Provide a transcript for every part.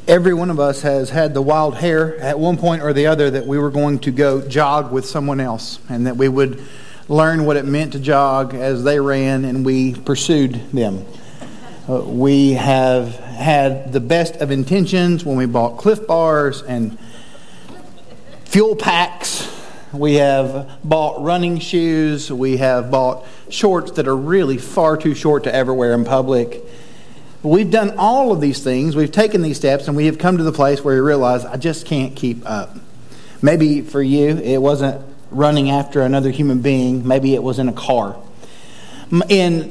Every one of us has had the wild hair at one point or the other that we were going to go jog with someone else, and that we would learn what it meant to jog as they ran and we pursued them. We have had the best of intentions when we bought Cliff Bars and fuel packs. We have bought running shoes. We have bought shorts that are really far too short to ever wear in public. We've done all of these things. We've taken these steps, and we have come to the place where we realize, I just can't keep up. Maybe for you, it wasn't running after another human being. Maybe it was in a car. In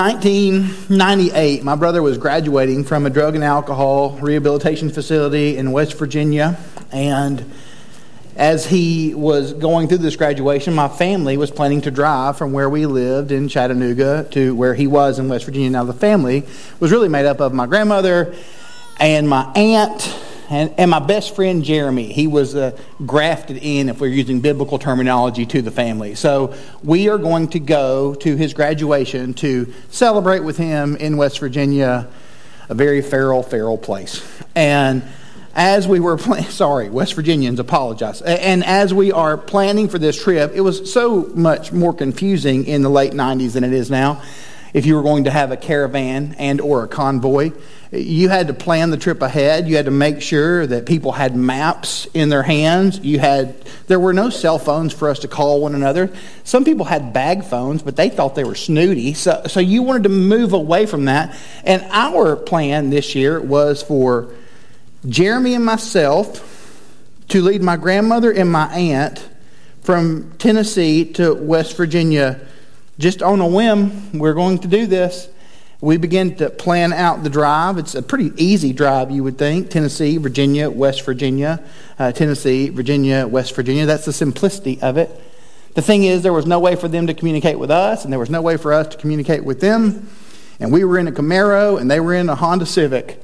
1998, my brother was graduating from a drug and alcohol rehabilitation facility in West Virginia, and as he was going through this graduation, my family was planning to drive from where we lived in Chattanooga to where he was in West Virginia. Now, the family was really made up of my grandmother and my aunt and my best friend Jeremy. He was grafted in, if we're using biblical terminology, to the family. So we are going to go to his graduation to celebrate with him in West Virginia, a very feral place. And as we were West Virginians, apologize. And as we are planning for this trip, it was so much more confusing in the late 90s than it is now. If you were going to have a caravan and or a convoy, you had to plan the trip ahead. You had to make sure that people had maps in their hands. There were no cell phones for us to call one another. Some people had bag phones, but they thought they were snooty. So you wanted to move away from that. And our plan this year was for Jeremy and myself to lead my grandmother and my aunt from Tennessee to West Virginia. Just on a whim, we're going to do this. We began to plan out the drive. It's a pretty easy drive, you would think. Tennessee, Virginia, West Virginia. Tennessee, Virginia, West Virginia. That's the simplicity of it. The thing is, there was no way for them to communicate with us, and there was no way for us to communicate with them. And we were in a Camaro, and they were in a Honda Civic.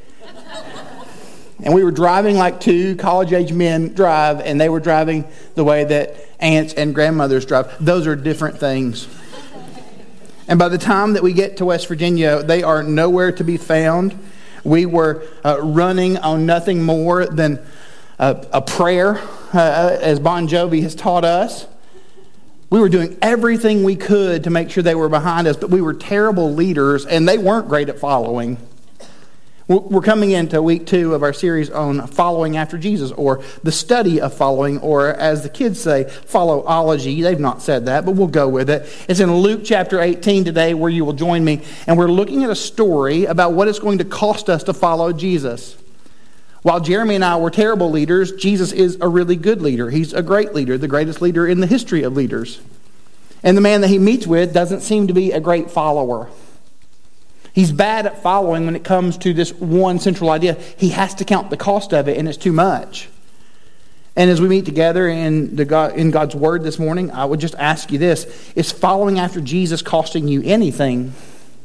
And we were driving like two college-age men drive, and they were driving the way that aunts and grandmothers drive. Those are different things. And by the time that we get to West Virginia, they are nowhere to be found. We were running on nothing more than a prayer, as Bon Jovi has taught us. We were doing everything we could to make sure they were behind us, but we were terrible leaders, and they weren't great at following. We're coming into week 2 of our series on following after Jesus, or the study of following, or as the kids say, followology. They've not said that, but we'll go with it. It's in Luke chapter 18 today, where you will join me, and we're looking at a story about what it's going to cost us to follow Jesus. While Jeremy and I were terrible leaders, Jesus is a really good leader. He's a great leader, the greatest leader in the history of leaders. And the man that he meets with doesn't seem to be a great follower. He's bad at following when it comes to this one central idea. He has to count the cost of it, and it's too much. And as we meet together in God's Word this morning, I would just ask you this. Is following after Jesus costing you anything?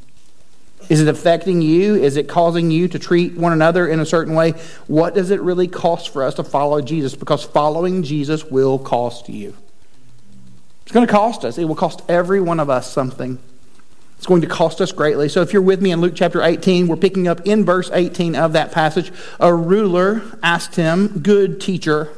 Is it affecting you? Is it causing you to treat one another in a certain way? What does it really cost for us to follow Jesus? Because following Jesus will cost you. It's going to cost us. It will cost every one of us something. It's going to cost us greatly. So if you're with me in Luke chapter 18, we're picking up in verse 18 of that passage. A ruler asked him, "Good teacher,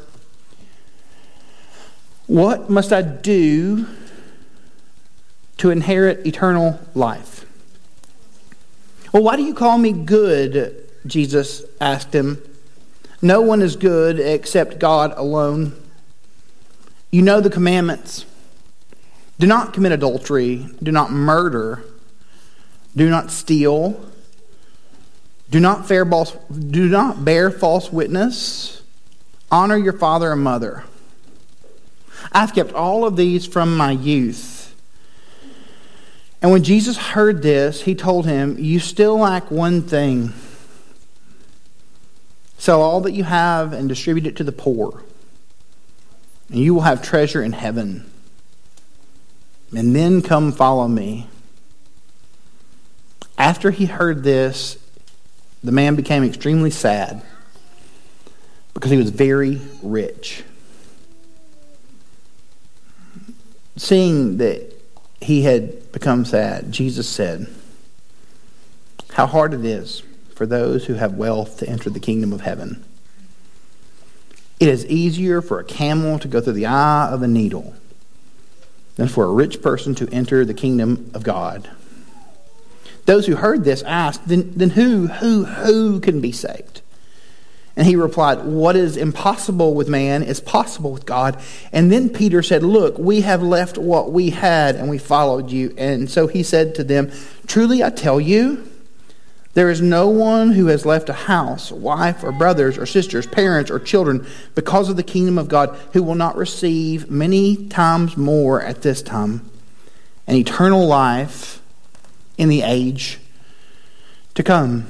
what must I do to inherit eternal life?" "Well, why do you call me good?" Jesus asked him. "No one is good except God alone. You know the commandments. Do not commit adultery. Do not murder. Do not steal. Do not bear false witness. Honor your father and mother. I've kept all of these from my youth." And when Jesus heard this, he told him, "You still lack one thing. Sell all that you have and distribute it to the poor, and you will have treasure in heaven. And then come follow me." After he heard this, the man became extremely sad because he was very rich. Seeing that he had become sad, Jesus said, "How hard it is for those who have wealth to enter the kingdom of heaven. It is easier for a camel to go through the eye of a needle than for a rich person to enter the kingdom of God. Those who heard this asked, then who can be saved? And he replied, what is impossible with man is possible with God. And then Peter said, look, we have left what we had and we followed you. And so he said to them, truly I tell you, there is no one who has left a house, wife, or brothers, or sisters, parents, or children because of the kingdom of God who will not receive many times more at this time and eternal life in the age to come.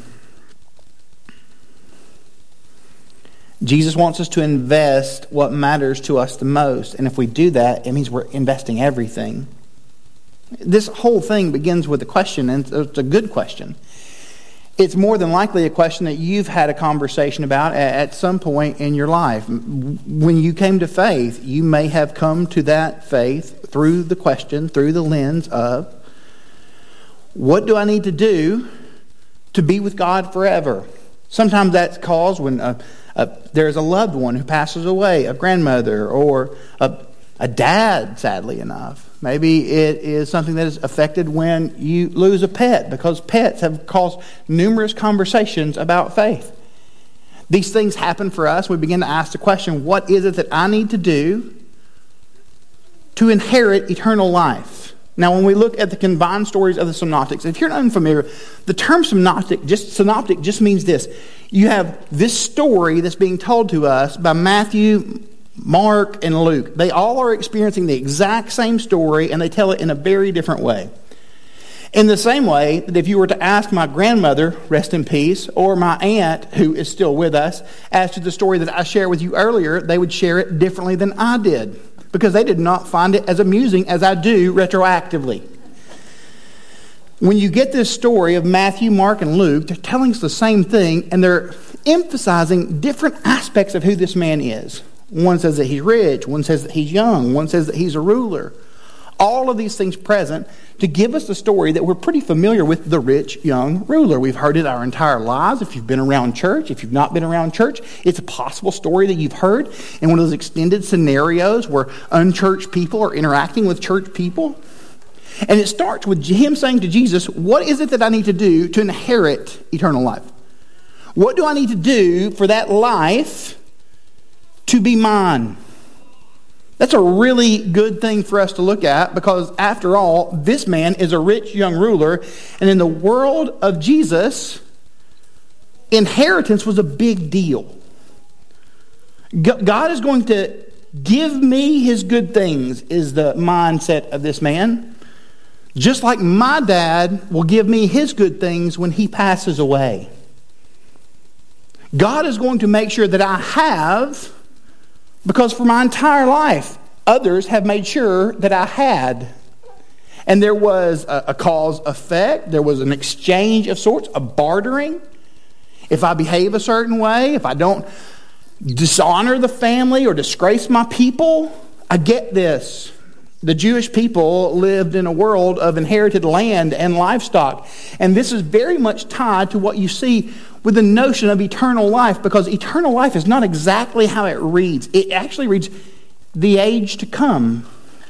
Jesus wants us to invest what matters to us the most. And if we do that, it means we're investing everything. This whole thing begins with a question, and it's a good question. It's more than likely a question that you've had a conversation about at some point in your life. When you came to faith, you may have come to that faith through the question, through the lens of, what do I need to do to be with God forever? Sometimes that's caused when there's a loved one who passes away, a grandmother or a dad, sadly enough. Maybe it is something that is affected when you lose a pet, because pets have caused numerous conversations about faith. These things happen for us. We begin to ask the question, what is it that I need to do to inherit eternal life? Now, when we look at the combined stories of the synoptics, if you're unfamiliar, the term synoptic just means this. You have this story that's being told to us by Matthew, Mark, and Luke. They all are experiencing the exact same story, and they tell it in a very different way. In the same way that if you were to ask my grandmother, rest in peace, or my aunt, who is still with us, as to the story that I shared with you earlier, they would share it differently than I did, because they did not find it as amusing as I do retroactively. When you get this story of Matthew, Mark, and Luke, they're telling us the same thing, and they're emphasizing different aspects of who this man is. One says that he's rich, one says that he's young, one says that he's a ruler. All of these things present to give us the story that we're pretty familiar with, the rich young ruler. We've heard it our entire lives. If you've been around church, if you've not been around church, it's a possible story that you've heard in one of those extended scenarios where unchurched people are interacting with church people. And it starts with him saying to Jesus, what is it that I need to do to inherit eternal life? What do I need to do for that life to be mine? That's a really good thing for us to look at, because after all, this man is a rich young ruler, and in the world of Jesus, inheritance was a big deal. God is going to give me his good things, is the mindset of this man. Just like my dad will give me his good things when he passes away. God is going to make sure that I have, because for my entire life, others have made sure that I had. And there was a cause-effect. There was an exchange of sorts, a bartering. If I behave a certain way, if I don't dishonor the family or disgrace my people, I get this. The Jewish people lived in a world of inherited land and livestock. And this is very much tied to what you see with the notion of eternal life, because eternal life is not exactly how it reads. It actually reads, the age to come.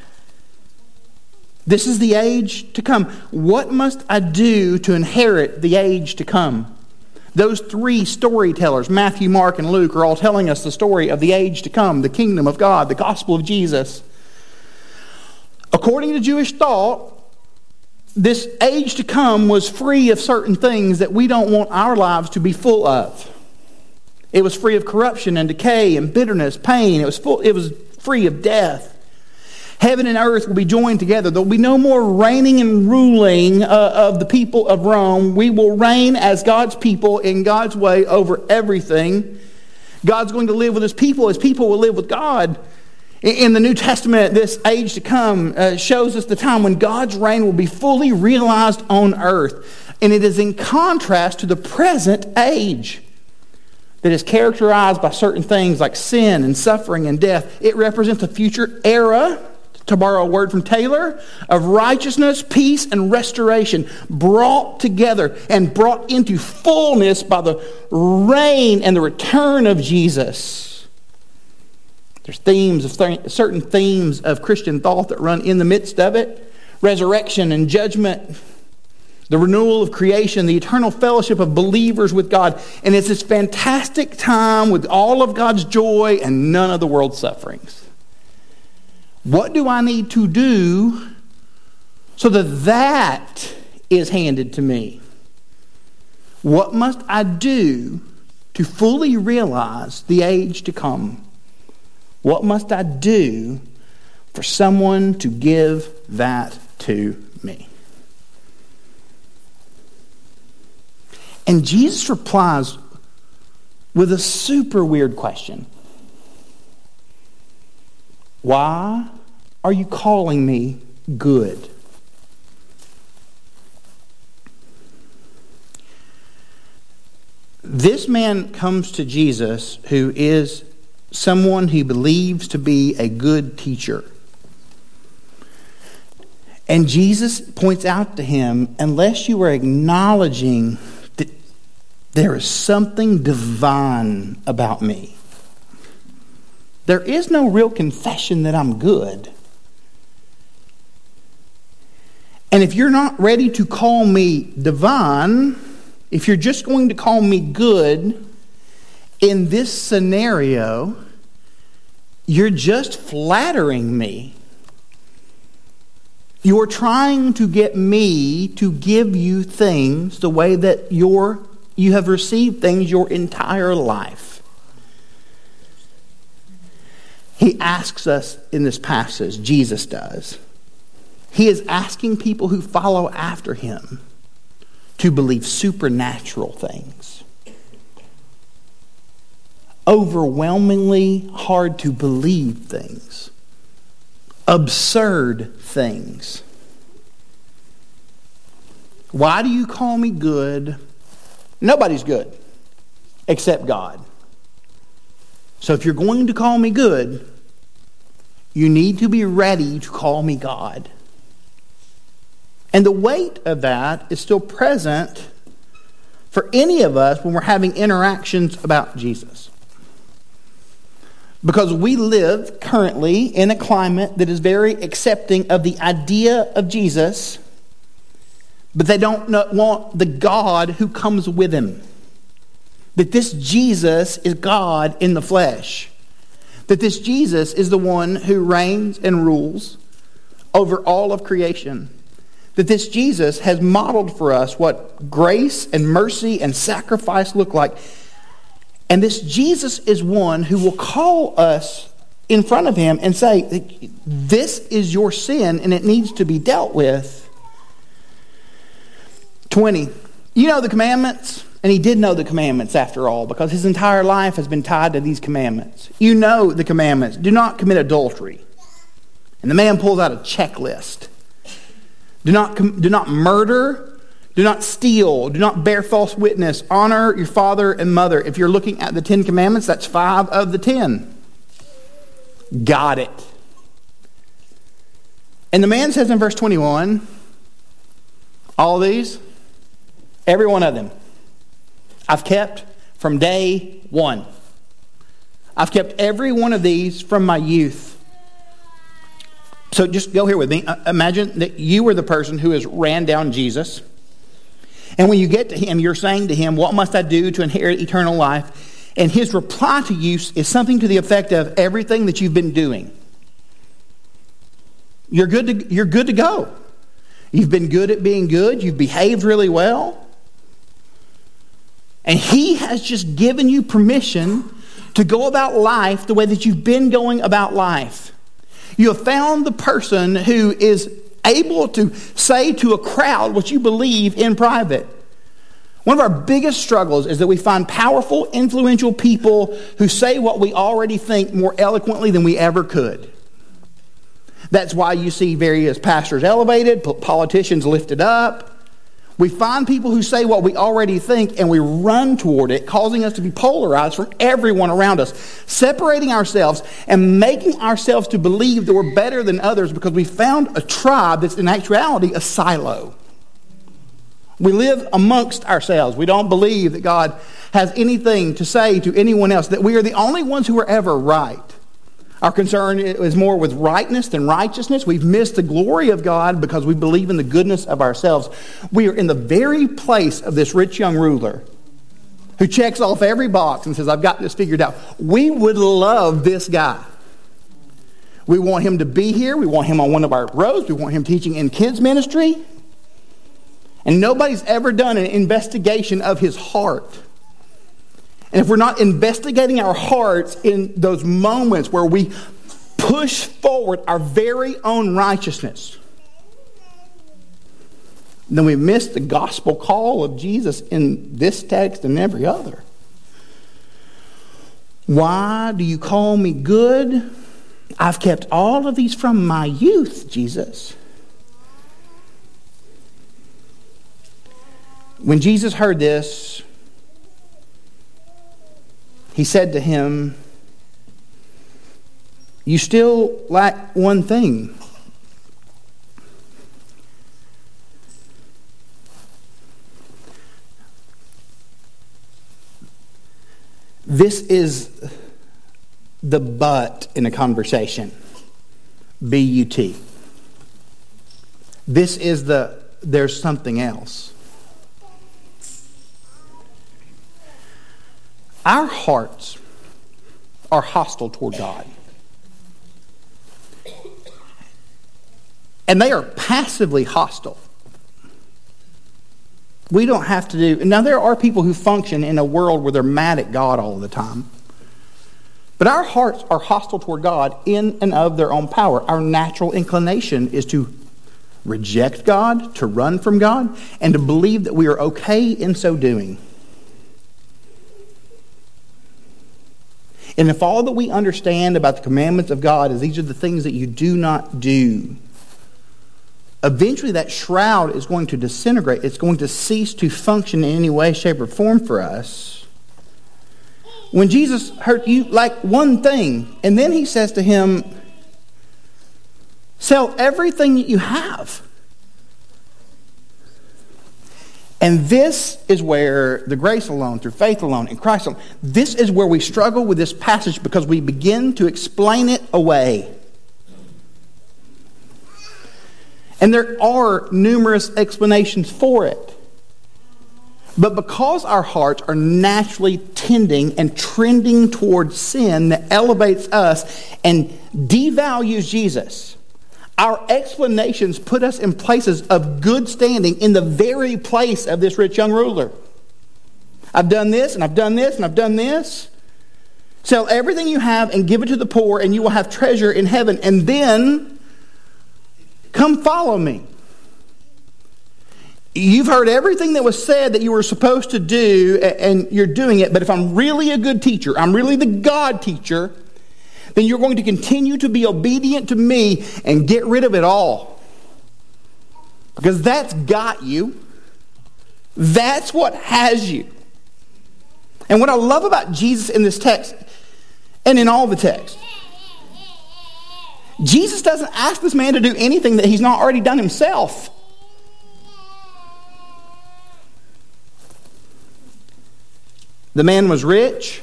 This is the age to come. What must I do to inherit the age to come? Those three storytellers, Matthew, Mark, and Luke, are all telling us the story of the age to come, the kingdom of God, the gospel of Jesus. According to Jewish thought, this age to come was free of certain things that we don't want our lives to be full of. It was free of corruption and decay and bitterness, pain. It was free of death. Heaven and earth will be joined together. There will be no more reigning and ruling of the people of Rome. We will reign as God's people in God's way over everything. God's going to live with his people will live with God. In the New Testament, this age to come shows us the time when God's reign will be fully realized on earth. And it is in contrast to the present age that is characterized by certain things like sin and suffering and death. It represents a future era to borrow a word from Taylor, of righteousness, peace, and restoration, brought together and brought into fullness by the reign and the return of Jesus. There's certain themes of Christian thought that run in the midst of it. Resurrection and judgment, the renewal of creation, the eternal fellowship of believers with God. And it's this fantastic time with all of God's joy and none of the world's sufferings. What do I need to do so that that is handed to me? What must I do to fully realize the age to come? What must I do for someone to give that to me? And Jesus replies with a super weird question. Why are you calling me good? This man comes to Jesus, who is someone he believes to be a good teacher. And Jesus points out to him, unless you are acknowledging that there is something divine about me, there is no real confession that I'm good. And if you're not ready to call me divine, if you're just going to call me good, in this scenario, you're just flattering me. You're trying to get me to give you things the way that you have received things your entire life. He asks us in this passage, Jesus does. He is asking people who follow after him to believe supernatural things. Overwhelmingly hard to believe things. Absurd things. Why do you call me good? Nobody's good except God. So if you're going to call me good, you need to be ready to call me God. And the weight of that is still present for any of us when we're having interactions about Jesus. Because we live currently in a climate that is very accepting of the idea of Jesus, but they don't want the God who comes with him. That this Jesus is God in the flesh. That this Jesus is the one who reigns and rules over all of creation. That this Jesus has modeled for us what grace and mercy and sacrifice look like. And this Jesus is one who will call us in front of him and say, this is your sin and it needs to be dealt with. 20. You know the commandments? And he did know the commandments after all, because his entire life has been tied to these commandments. You know the commandments. Do not commit adultery. And the man pulls out a checklist. Do not murder. Do not steal. Do not bear false witness. Honor your father and mother. If you're looking at the 10 commandments, that's 5 of the 10. Got it. And the man says in verse 21, all these, every one of them, I've kept from day one. I've kept every one of these from my youth. So just go here with me. Imagine that you were the person who has ran down Jesus. And when you get to him, you're saying to him, what must I do to inherit eternal life? And his reply to you is something to the effect of everything that you've been doing. You're good to go. You've been good at being good. You've behaved really well. And he has just given you permission to go about life the way that you've been going about life. You have found the person who is able to say to a crowd what you believe in private. One of our biggest struggles is that we find powerful, influential people who say what we already think more eloquently than we ever could. That's why you see various pastors elevated, politicians lifted up. We find people who say what we already think and we run toward it, causing us to be polarized from everyone around us, separating ourselves and making ourselves to believe that we're better than others because we found a tribe that's in actuality a silo. We live amongst ourselves. We don't believe that God has anything to say to anyone else, that we are the only ones who are ever right. Our concern is more with rightness than righteousness. We've missed the glory of God because we believe in the goodness of ourselves. We are in the very place of this rich young ruler who checks off every box and says, I've got this figured out. We would love this guy. We want him to be here. We want him on one of our roads. We want him teaching in kids ministry. And nobody's ever done an investigation of his heart. And if we're not investigating our hearts in those moments where we push forward our very own righteousness, then we miss the gospel call of Jesus in this text and every other. Why do you call me good? I've kept all of these from my youth, Jesus. When Jesus heard this, he said to him, you still lack one thing. This is the but in a conversation. B-U-T. This is the there's something else. Our hearts are hostile toward God. And they are passively hostile. We don't have to do... Now, there are people who function in a world where they're mad at God all the time. But our hearts are hostile toward God in and of their own power. Our natural inclination is to reject God, to run from God, and to believe that we are okay in so doing. And if all that we understand about the commandments of God is these are the things that you do not do, eventually that shroud is going to disintegrate. It's going to cease to function in any way, shape, or form for us. When Jesus heard you like one thing, and then he says to him, sell everything that you have. And this is where the grace alone, through faith alone, in Christ alone, this is where we struggle with this passage because we begin to explain it away. And there are numerous explanations for it. But because our hearts are naturally tending and trending towards sin that elevates us and devalues Jesus, our explanations put us in places of good standing in the very place of this rich young ruler. I've done this, and I've done this, and I've done this. Sell everything you have and give it to the poor, and you will have treasure in heaven. And then, come follow me. You've heard everything that was said that you were supposed to do, and you're doing it. But if I'm really a good teacher, I'm really the God teacher, then you're going to continue to be obedient to me and get rid of it all. Because that's got you. That's what has you. And what I love about Jesus in this text, and in all the texts, Jesus doesn't ask this man to do anything that he's not already done himself. The man was rich.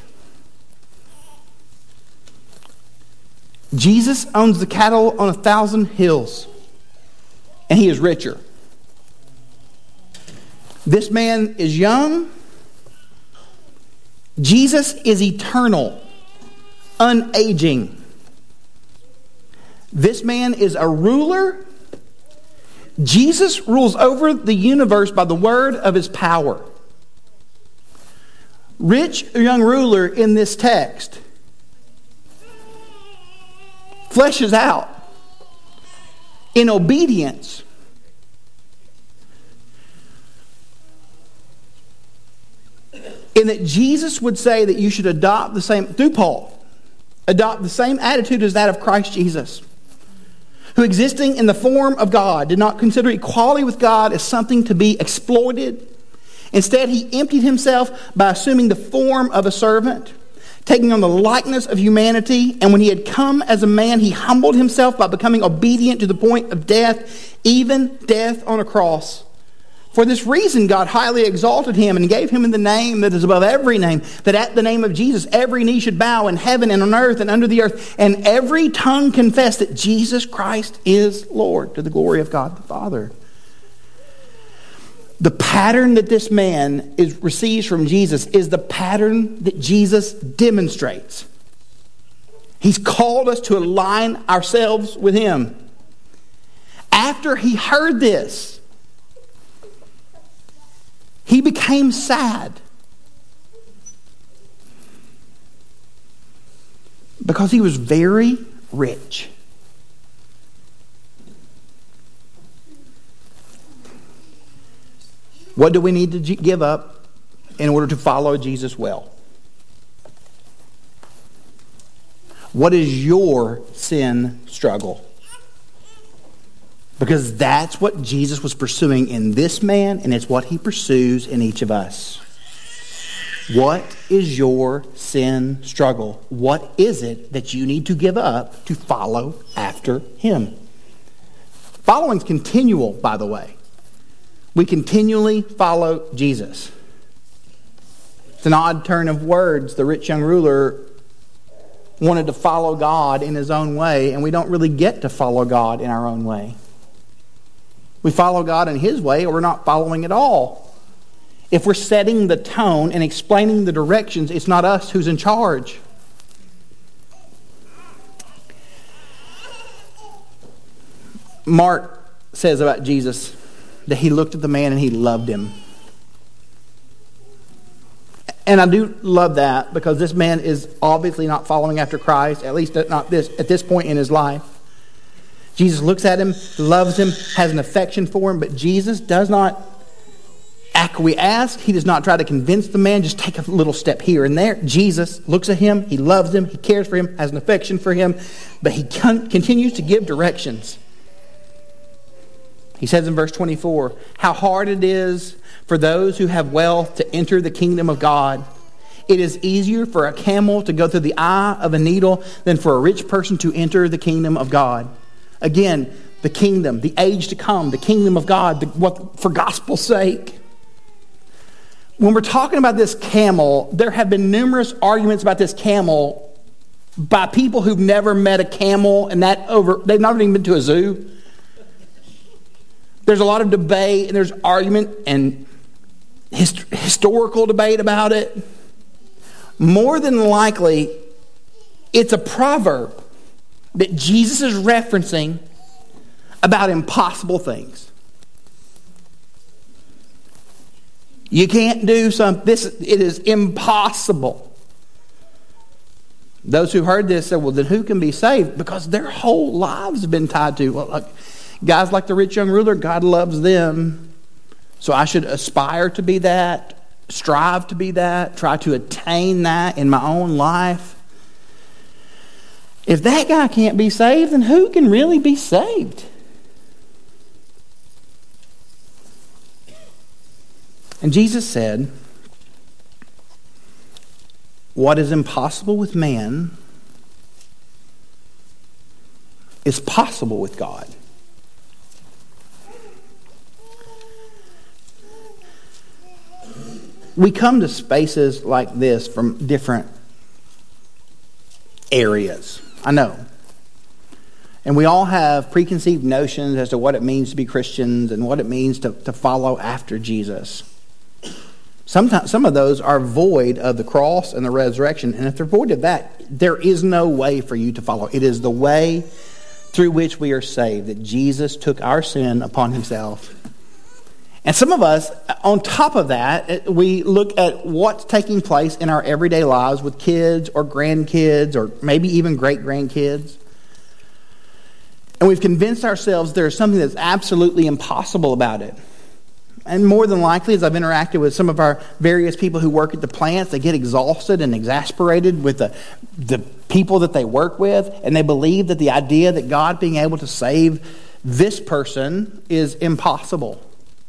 Jesus owns the cattle on 1,000 hills, and he is richer. This man is young. Jesus is eternal, unaging. This man is a ruler. Jesus rules over the universe by the word of his power. Rich young ruler in this text fleshes out in obedience in that Jesus would say that you should adopt the same, through Paul, adopt the same attitude as that of Christ Jesus, who existing in the form of God did not consider equality with God as something to be exploited. Instead, he emptied himself by assuming the form of a servant, taking on the likeness of humanity. And when he had come as a man, he humbled himself by becoming obedient to the point of death, even death on a cross. For this reason, God highly exalted him and gave him the name that is above every name, that at the name of Jesus, every knee should bow in heaven and on earth and under the earth, and every tongue confess that Jesus Christ is Lord, to the glory of God the Father. The pattern that this man receives from Jesus is the pattern that Jesus demonstrates. He's called us to align ourselves with him. After he heard this, he became sad because he was very rich. What do we need to give up in order to follow Jesus well? What is your sin struggle? Because that's what Jesus was pursuing in this man, and it's what he pursues in each of us. What is your sin struggle? What is it that you need to give up to follow after him? Following's continual, by the way. We continually follow Jesus. It's an odd turn of words. The rich young ruler wanted to follow God in his own way, and we don't really get to follow God in our own way. We follow God in his way, or we're not following at all. If we're setting the tone and explaining the directions, it's not us who's in charge. Mark says about Jesus that he looked at the man and he loved him. And I do love that because this man is obviously not following after Christ, at least not at this point in his life. Jesus looks at him, loves him, has an affection for him, but Jesus does not acquiesce. He does not try to convince the man, just take a little step here and there. Jesus looks at him, he loves him, he cares for him, has an affection for him, but he continues to give directions. He says in verse 24, how hard it is for those who have wealth to enter the kingdom of God. It is easier for a camel to go through the eye of a needle than for a rich person to enter the kingdom of God. Again, the kingdom, the age to come, the kingdom of God, for gospel's sake. When we're talking about this camel, there have been numerous arguments about this camel by people who've never met a camel, and they've not even been to a zoo. There's a lot of debate, and there's argument and historical debate about it. More than likely, it's a proverb that Jesus is referencing about impossible things. You can't do something. It is impossible. Those who heard this said, well, then who can be saved? Because their whole lives have been tied to, well, guys like the rich young ruler, God loves them. So I should aspire to be that, strive to be that, try to attain that in my own life. If that guy can't be saved, then who can really be saved? And Jesus said, what is impossible with man is possible with God. We come to spaces like this from different areas. I know. And we all have preconceived notions as to what it means to be Christians and what it means to follow after Jesus. Sometimes some of those are void of the cross and the resurrection. And if they're void of that, there is no way for you to follow. It is the way through which we are saved, that Jesus took our sin upon himself. And some of us, on top of that, we look at what's taking place in our everyday lives with kids or grandkids or maybe even great-grandkids. And we've convinced ourselves there's something that's absolutely impossible about it. And more than likely, as I've interacted with some of our various people who work at the plants, they get exhausted and exasperated with the people that they work with, and they believe that the idea that God being able to save this person is impossible.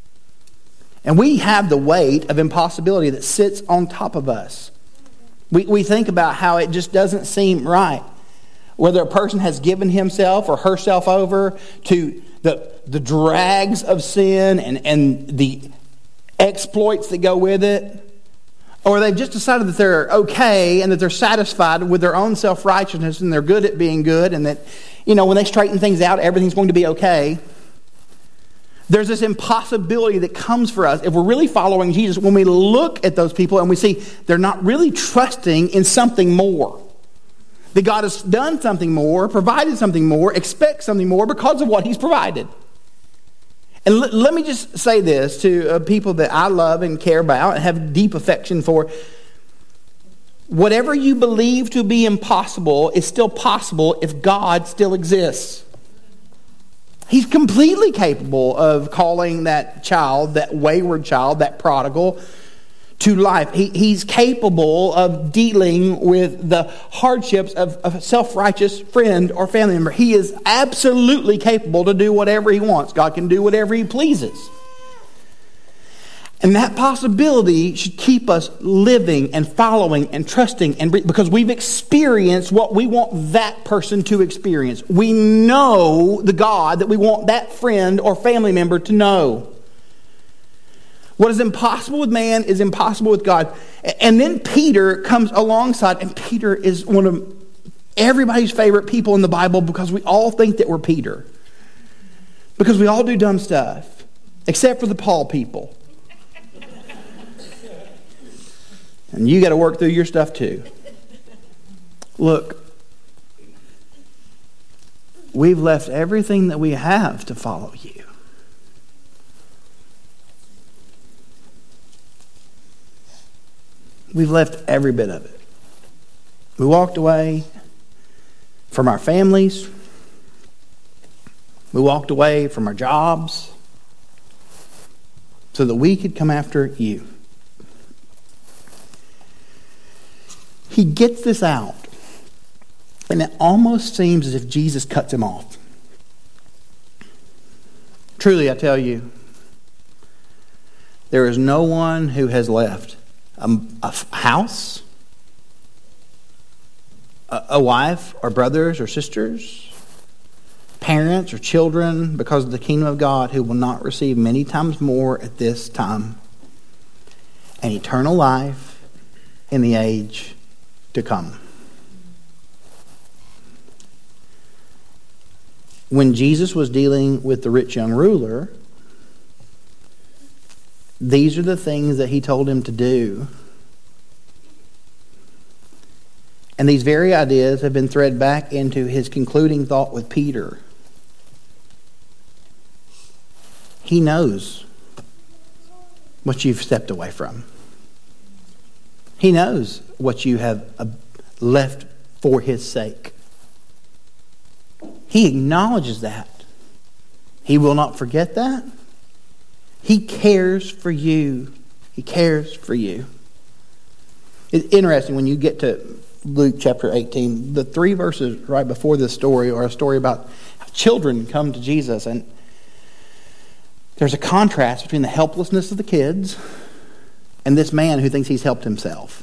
And we have the weight of impossibility that sits on top of us. We think about how it just doesn't seem right. Whether a person has given himself or herself over to the drags of sin and the exploits that go with it, or they've just decided that they're okay and that they're satisfied with their own self-righteousness and they're good at being good, and that, when they straighten things out, everything's going to be okay. There's this impossibility that comes for us if we're really following Jesus when we look at those people and we see they're not really trusting in something more. That God has done something more, provided something more, expects something more because of what He's provided. And let me just say this to people that I love and care about and have deep affection for. Whatever you believe to be impossible is still possible if God still exists. He's completely capable of calling that child, that wayward child, that prodigal, to life. He's capable of dealing with the hardships of a self-righteous friend or family member. He is absolutely capable to do whatever He wants. God can do whatever He pleases. And that possibility should keep us living and following and trusting, and because we've experienced what we want that person to experience. We know the God that we want that friend or family member to know. What is impossible with man is impossible with God. And then Peter comes alongside, and Peter is one of everybody's favorite people in the Bible because we all think that we're Peter. Because we all do dumb stuff, except for the Paul people. And you got to work through your stuff too. Look, we've left everything that we have to follow you. We've left every bit of it. We walked away from our families. We walked away from our jobs so that we could come after you. He gets this out, and it almost seems as if Jesus cuts him off. Truly, I tell you, there is no one who has left a house, a wife, or brothers or sisters, parents or children, because of the kingdom of God, who will not receive many times more at this time an eternal life in the age to come. When Jesus was dealing with the rich young ruler, these are the things that He told him to do. And these very ideas have been threaded back into His concluding thought with Peter. He knows what you've stepped away from. He knows what you have left for His sake. He acknowledges that. He will not forget that. He cares for you. He cares for you. It's interesting when you get to Luke chapter 18. The 3 verses right before this story are a story about how children come to Jesus. And there's a contrast between the helplessness of the kids and this man who thinks he's helped himself.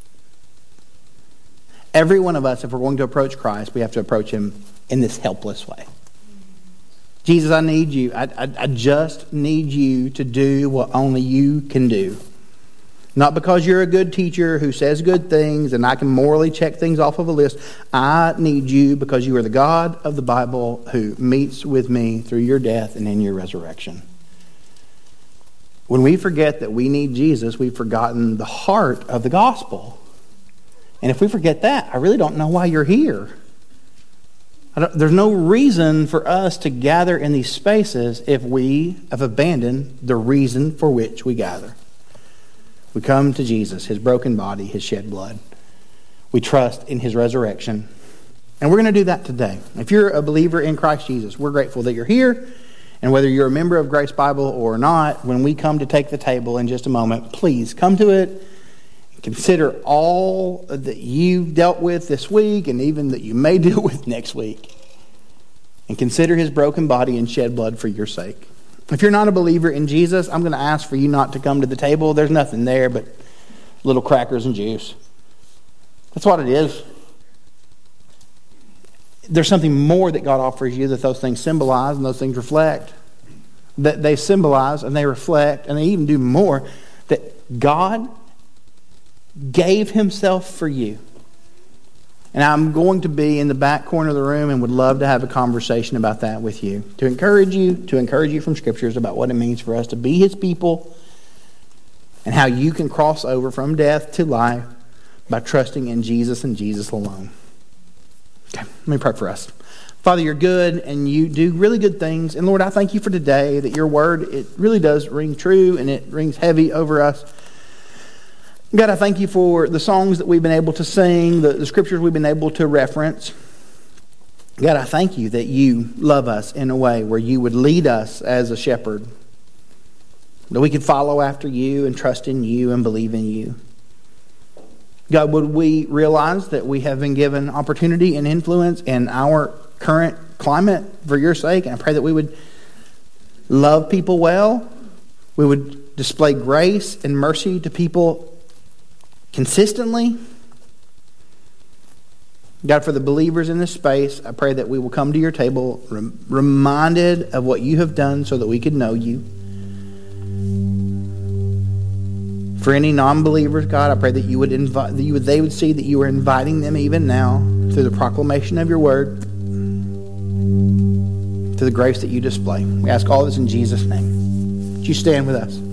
Every one of us, if we're going to approach Christ, we have to approach Him in this helpless way. Jesus, I need you. I just need you to do what only you can do. Not because you're a good teacher who says good things and I can morally check things off of a list. I need you because you are the God of the Bible who meets with me through your death and in your resurrection. When we forget that we need Jesus, we've forgotten the heart of the gospel. And if we forget that, I really don't know why you're here. There's no reason for us to gather in these spaces if we have abandoned the reason for which we gather. We come to Jesus, His broken body, His shed blood. We trust in His resurrection. And we're going to do that today. If you're a believer in Christ Jesus, we're grateful that you're here. And whether you're a member of Grace Bible or not, when we come to take the table in just a moment, please come to it. Consider all that you've dealt with this week and even that you may deal with next week. And consider his broken body and shed blood for your sake. If you're not a believer in Jesus, I'm going to ask for you not to come to the table. There's nothing there but little crackers and juice. That's what it is. There's something more that God offers you that those things symbolize and those things reflect. That they symbolize and they reflect and they even do more. That God gave himself for you. And I'm going to be in the back corner of the room and would love to have a conversation about that with you. To encourage you from Scriptures about what it means for us to be his people and how you can cross over from death to life by trusting in Jesus and Jesus alone. Okay, let me pray for us. Father, you're good and you do really good things. And Lord, I thank you for today that your word, it really does ring true and it rings heavy over us. God, I thank you for the songs that we've been able to sing, the scriptures we've been able to reference. God, I thank you that you love us in a way where you would lead us as a shepherd. That we could follow after you and trust in you and believe in you. God, would we realize that we have been given opportunity and influence in our current climate for your sake? And I pray that we would love people well. We would display grace and mercy to people consistently. God, for the believers in this space, I pray that we will come to your table reminded of what you have done so that we could know you. For any non-believers, God, I pray that you would they would see that you are inviting them even now through the proclamation of your word, to the grace that you display. We ask all this in Jesus' name. Would you stand with us?